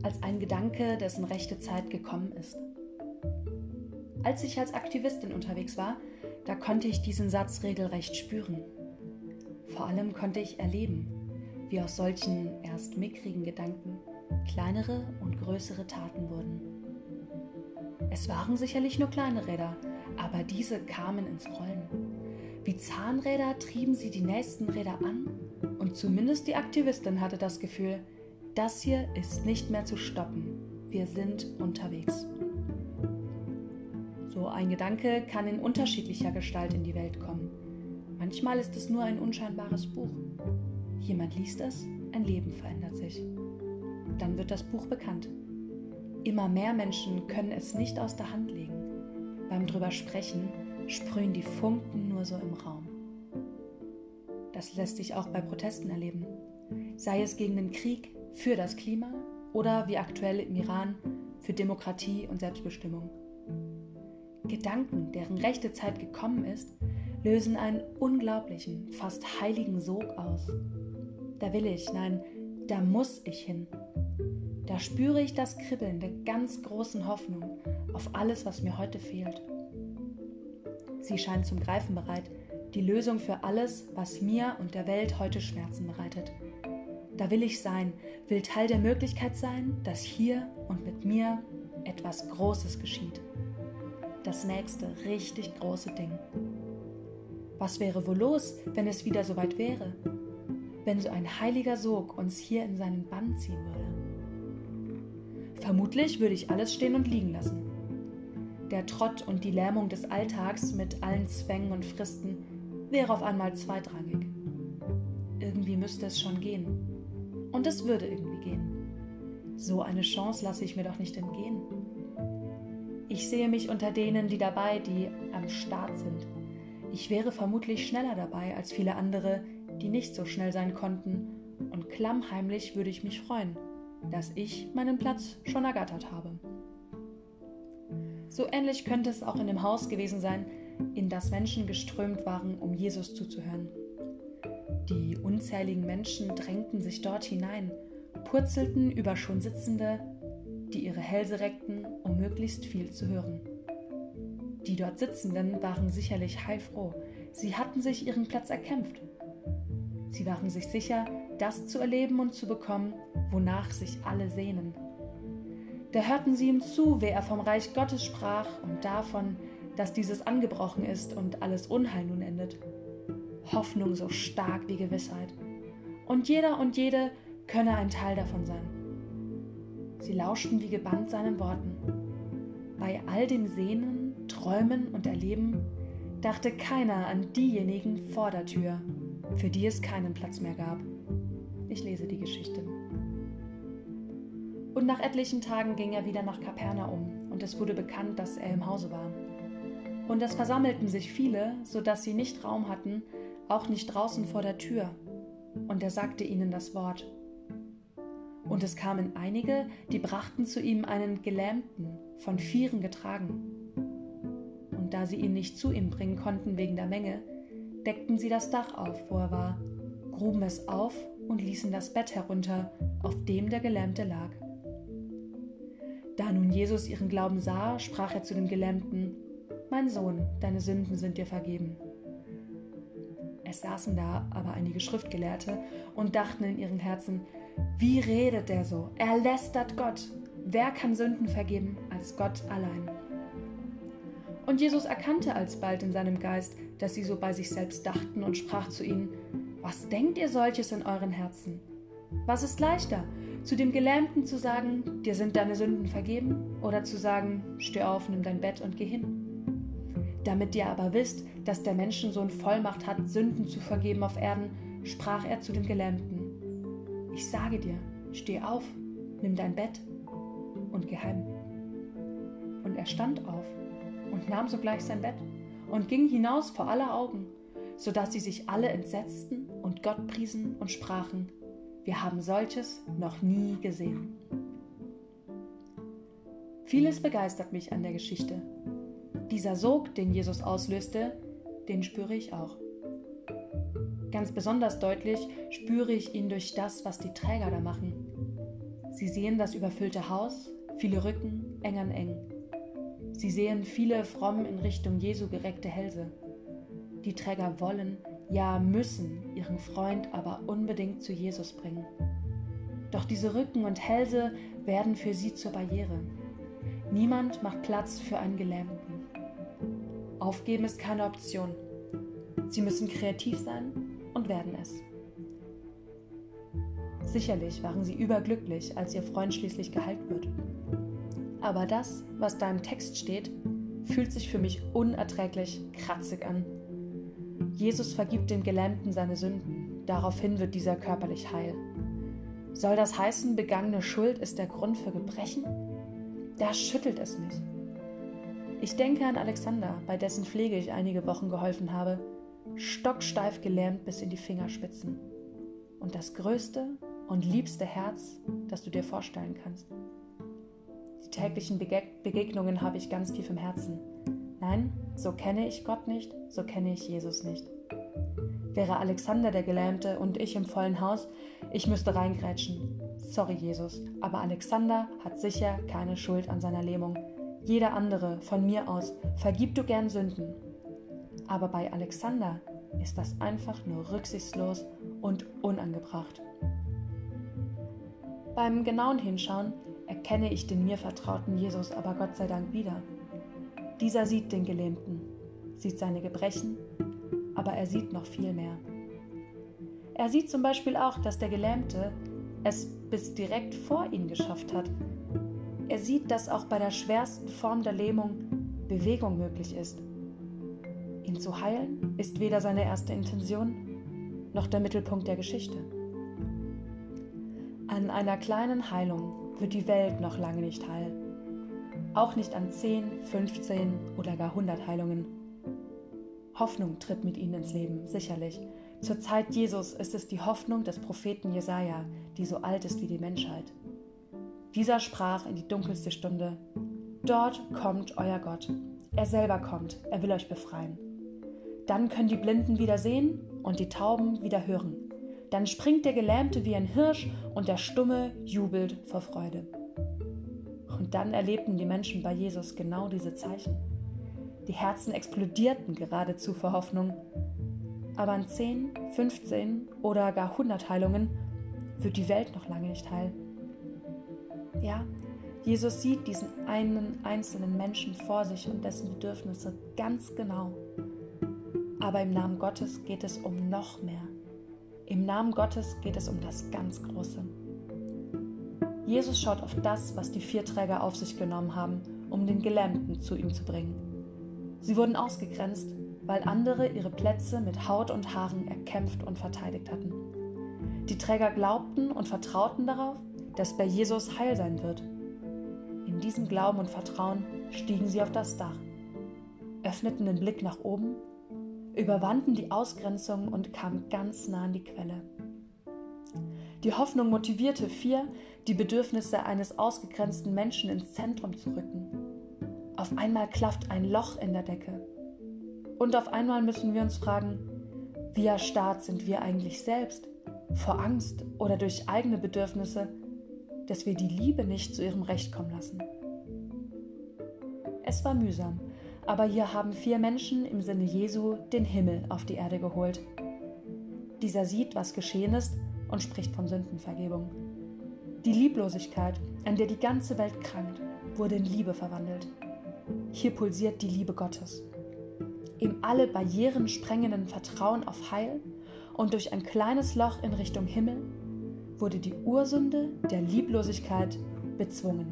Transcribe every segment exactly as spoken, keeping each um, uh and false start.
als ein Gedanke, dessen rechte Zeit gekommen ist. Als ich als Aktivistin unterwegs war, da konnte ich diesen Satz regelrecht spüren. Vor allem konnte ich erleben, wie aus solchen erst mickrigen Gedanken kleinere und größere Taten wurden. Es waren sicherlich nur kleine Räder, aber diese kamen ins Rollen. Wie Zahnräder trieben sie die nächsten Räder an und zumindest die Aktivistin hatte das Gefühl, das hier ist nicht mehr zu stoppen, wir sind unterwegs. So ein Gedanke kann in unterschiedlicher Gestalt in die Welt kommen. Manchmal ist es nur ein unscheinbares Buch. Jemand liest es, ein Leben verändert sich. Dann wird das Buch bekannt. Immer mehr Menschen können es nicht aus der Hand legen. Beim drüber sprechen sprühen die Funken nur so im Raum. Das lässt sich auch bei Protesten erleben. Sei es gegen den Krieg, für das Klima oder wie aktuell im Iran für Demokratie und Selbstbestimmung. Gedanken, deren rechte Zeit gekommen ist, lösen einen unglaublichen, fast heiligen Sog aus. Da will ich, nein, da muss ich hin. Da spüre ich das Kribbeln der ganz großen Hoffnung auf alles, was mir heute fehlt. Sie scheint zum Greifen bereit, die Lösung für alles, was mir und der Welt heute Schmerzen bereitet. Da will ich sein, will Teil der Möglichkeit sein, dass hier und mit mir etwas Großes geschieht. Das nächste richtig große Ding. Was wäre wohl los, wenn es wieder soweit wäre? Wenn so ein heiliger Sog uns hier in seinen Bann ziehen würde? Vermutlich würde ich alles stehen und liegen lassen. Der Trott und die Lähmung des Alltags mit allen Zwängen und Fristen wäre auf einmal zweitrangig. Irgendwie müsste es schon gehen. Und es würde irgendwie gehen. So eine Chance lasse ich mir doch nicht entgehen. Ich sehe mich unter denen, die dabei, die am Start sind. Ich wäre vermutlich schneller dabei als viele andere, die nicht so schnell sein konnten, und klammheimlich würde ich mich freuen, dass ich meinen Platz schon ergattert habe. So ähnlich könnte es auch in dem Haus gewesen sein, in das Menschen geströmt waren, um Jesus zuzuhören. Die unzähligen Menschen drängten sich dort hinein, purzelten über schon Sitzende, die ihre Hälse reckten, um möglichst viel zu hören. Die dort Sitzenden waren sicherlich heilfroh, sie hatten sich ihren Platz erkämpft. Sie waren sich sicher, das zu erleben und zu bekommen, wonach sich alle sehnen. Da hörten sie ihm zu, wie er vom Reich Gottes sprach und davon, dass dieses angebrochen ist und alles Unheil nun endet. Hoffnung so stark wie Gewissheit. Und jeder und jede könne ein Teil davon sein. Sie lauschten wie gebannt seinen Worten. Bei all dem Sehnen, Träumen und Erleben dachte keiner an diejenigen vor der Tür, für die es keinen Platz mehr gab. Ich lese die Geschichte. Und nach etlichen Tagen ging er wieder nach Kapernaum, und es wurde bekannt, dass er im Hause war. Und es versammelten sich viele, so dass sie nicht Raum hatten, auch nicht draußen vor der Tür. Und er sagte ihnen das Wort. Und es kamen einige, die brachten zu ihm einen Gelähmten, von Vieren getragen. Und da sie ihn nicht zu ihm bringen konnten wegen der Menge, deckten sie das Dach auf, wo er war, gruben es auf und ließen das Bett herunter, auf dem der Gelähmte lag. Da nun Jesus ihren Glauben sah, sprach er zu dem Gelähmten: Mein Sohn, deine Sünden sind dir vergeben. Es saßen da aber einige Schriftgelehrte und dachten in ihren Herzen: Wie redet der so? Er lästert Gott. Wer kann Sünden vergeben als Gott allein? Und Jesus erkannte alsbald in seinem Geist, dass sie so bei sich selbst dachten, und sprach zu ihnen: Was denkt ihr solches in euren Herzen? Was ist leichter, zu dem Gelähmten zu sagen, dir sind deine Sünden vergeben, oder zu sagen, steh auf, nimm dein Bett und geh hin? Damit ihr aber wisst, dass der Menschensohn Vollmacht hat, Sünden zu vergeben auf Erden, sprach er zu dem Gelähmten: Ich sage dir, steh auf, nimm dein Bett und geh heim. Und er stand auf und nahm sogleich sein Bett und ging hinaus vor aller Augen, so dass sie sich alle entsetzten und Gott priesen und sprachen: Wir haben solches noch nie gesehen. Vieles begeistert mich an der Geschichte. Dieser Sog, den Jesus auslöste, den spüre ich auch. Ganz besonders deutlich spüre ich ihn durch das, was die Träger da machen. Sie sehen das überfüllte Haus, viele Rücken, eng an eng. Sie sehen viele fromm in Richtung Jesu gereckte Hälse. Die Träger wollen, ja müssen, ihren Freund aber unbedingt zu Jesus bringen. Doch diese Rücken und Hälse werden für sie zur Barriere. Niemand macht Platz für einen Gelähmten. Aufgeben ist keine Option. Sie müssen kreativ sein und werden es. Sicherlich waren sie überglücklich, als ihr Freund schließlich geheilt wird. Aber das, was da im Text steht, fühlt sich für mich unerträglich kratzig an. Jesus vergibt dem Gelähmten seine Sünden, daraufhin wird dieser körperlich heil. Soll das heißen, begangene Schuld ist der Grund für Gebrechen? Da schüttelt es mich. Ich denke an Alexander, bei dessen Pflege ich einige Wochen geholfen habe, stocksteif gelähmt bis in die Fingerspitzen. Und das größte und liebste Herz, das du dir vorstellen kannst. Die täglichen Bege- Begegnungen habe ich ganz tief im Herzen. Nein, so kenne ich Gott nicht, so kenne ich Jesus nicht. Wäre Alexander der Gelähmte und ich im vollen Haus, ich müsste reingrätschen. Sorry, Jesus, aber Alexander hat sicher keine Schuld an seiner Lähmung. Jeder andere, von mir aus, vergib du gern Sünden. Aber bei Alexander ist das einfach nur rücksichtslos und unangebracht. Beim genauen Hinschauen erkenne ich den mir vertrauten Jesus aber Gott sei Dank wieder. Dieser sieht den Gelähmten, sieht seine Gebrechen, aber er sieht noch viel mehr. Er sieht zum Beispiel auch, dass der Gelähmte es bis direkt vor ihn geschafft hat. Er sieht, dass auch bei der schwersten Form der Lähmung Bewegung möglich ist. Ihn zu heilen ist weder seine erste Intention noch der Mittelpunkt der Geschichte. An einer kleinen Heilung wird die Welt noch lange nicht heil. Auch nicht an zehn, fünfzehn oder gar hundert Heilungen. Hoffnung tritt mit ihnen ins Leben, sicherlich. Zur Zeit Jesus ist es die Hoffnung des Propheten Jesaja, die so alt ist wie die Menschheit. Dieser sprach in die dunkelste Stunde: Dort kommt euer Gott. Er selber kommt, er will euch befreien. Dann können die Blinden wieder sehen und die Tauben wieder hören. Dann springt der Gelähmte wie ein Hirsch und der Stumme jubelt vor Freude. Und dann erlebten die Menschen bei Jesus genau diese Zeichen. Die Herzen explodierten geradezu vor Hoffnung. Aber an zehn, fünfzehn oder gar hundert Heilungen wird die Welt noch lange nicht heil. Ja, Jesus sieht diesen einen einzelnen Menschen vor sich und dessen Bedürfnisse ganz genau. Aber im Namen Gottes geht es um noch mehr. Im Namen Gottes geht es um das ganz Große. Jesus schaut auf das, was die vier Träger auf sich genommen haben, um den Gelähmten zu ihm zu bringen. Sie wurden ausgegrenzt, weil andere ihre Plätze mit Haut und Haaren erkämpft und verteidigt hatten. Die Träger glaubten und vertrauten darauf, dass bei Jesus Heil sein wird. In diesem Glauben und Vertrauen stiegen sie auf das Dach, öffneten den Blick nach oben, überwanden die Ausgrenzung und kamen ganz nah an die Quelle. Die Hoffnung motivierte vier, die Bedürfnisse eines ausgegrenzten Menschen ins Zentrum zu rücken. Auf einmal klafft ein Loch in der Decke. Und auf einmal müssen wir uns fragen, wie erstarrt sind wir eigentlich selbst, vor Angst oder durch eigene Bedürfnisse, dass wir die Liebe nicht zu ihrem Recht kommen lassen. Es war mühsam, aber hier haben vier Menschen im Sinne Jesu den Himmel auf die Erde geholt. Dieser sieht, was geschehen ist und spricht von Sündenvergebung. Die Lieblosigkeit, an der die ganze Welt krankt, wurde in Liebe verwandelt. Hier pulsiert die Liebe Gottes. Im alle Barrieren sprengenden Vertrauen auf Heil und durch ein kleines Loch in Richtung Himmel wurde die Ursünde der Lieblosigkeit bezwungen.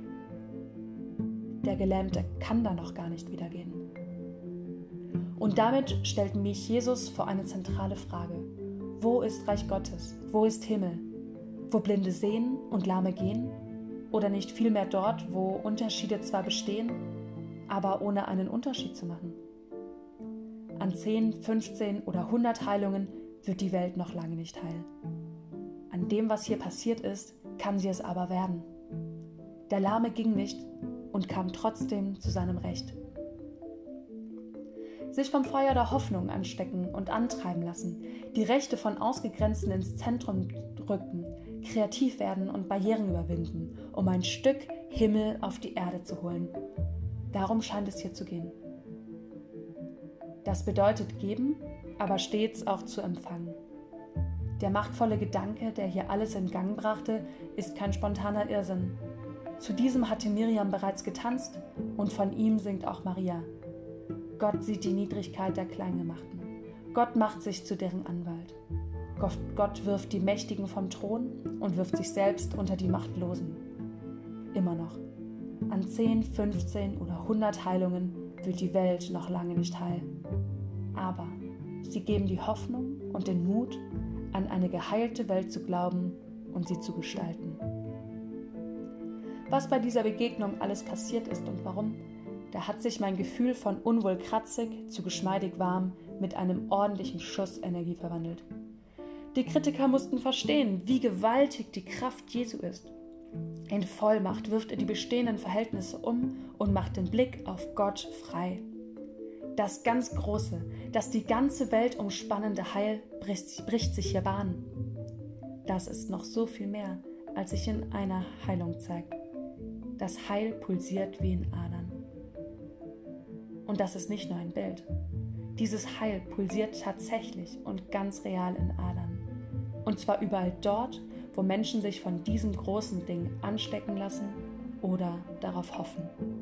Der Gelähmte kann da noch gar nicht wieder gehen. Und damit stellt mich Jesus vor eine zentrale Frage. Wo ist Reich Gottes? Wo ist Himmel? Wo Blinde sehen und Lahme gehen? Oder nicht vielmehr dort, wo Unterschiede zwar bestehen, aber ohne einen Unterschied zu machen? An zehn, fünfzehn oder hundert Heilungen wird die Welt noch lange nicht heil. An dem, was hier passiert ist, kann sie es aber werden. Der Lahme ging nicht und kam trotzdem zu seinem Recht. Sich vom Feuer der Hoffnung anstecken und antreiben lassen, die Rechte von Ausgegrenzten ins Zentrum rücken, kreativ werden und Barrieren überwinden, um ein Stück Himmel auf die Erde zu holen. Darum scheint es hier zu gehen. Das bedeutet geben, aber stets auch zu empfangen. Der machtvolle Gedanke, der hier alles in Gang brachte, ist kein spontaner Irrsinn. Zu diesem hatte Miriam bereits getanzt und von ihm singt auch Maria. Gott sieht die Niedrigkeit der Kleingemachten. Gott macht sich zu deren Anwalt. Gott, Gott wirft die Mächtigen vom Thron und wirft sich selbst unter die Machtlosen. Immer noch. An zehn, fünfzehn oder hundert Heilungen wird die Welt noch lange nicht heil. Aber sie geben die Hoffnung und den Mut, an eine geheilte Welt zu glauben und sie zu gestalten. Was bei dieser Begegnung alles passiert ist und warum, da hat sich mein Gefühl von unwohl kratzig zu geschmeidig warm mit einem ordentlichen Schuss Energie verwandelt. Die Kritiker mussten verstehen, wie gewaltig die Kraft Jesu ist. In Vollmacht wirft er die bestehenden Verhältnisse um und macht den Blick auf Gott frei. Das ganz Große, das die ganze Welt umspannende Heil bricht, bricht sich hier Bahn. Das ist noch so viel mehr, als sich in einer Heilung zeigt. Das Heil pulsiert wie in Adern. Und das ist nicht nur ein Bild. Dieses Heil pulsiert tatsächlich und ganz real in Adern. Und zwar überall dort, wo Menschen sich von diesem großen Ding anstecken lassen oder darauf hoffen.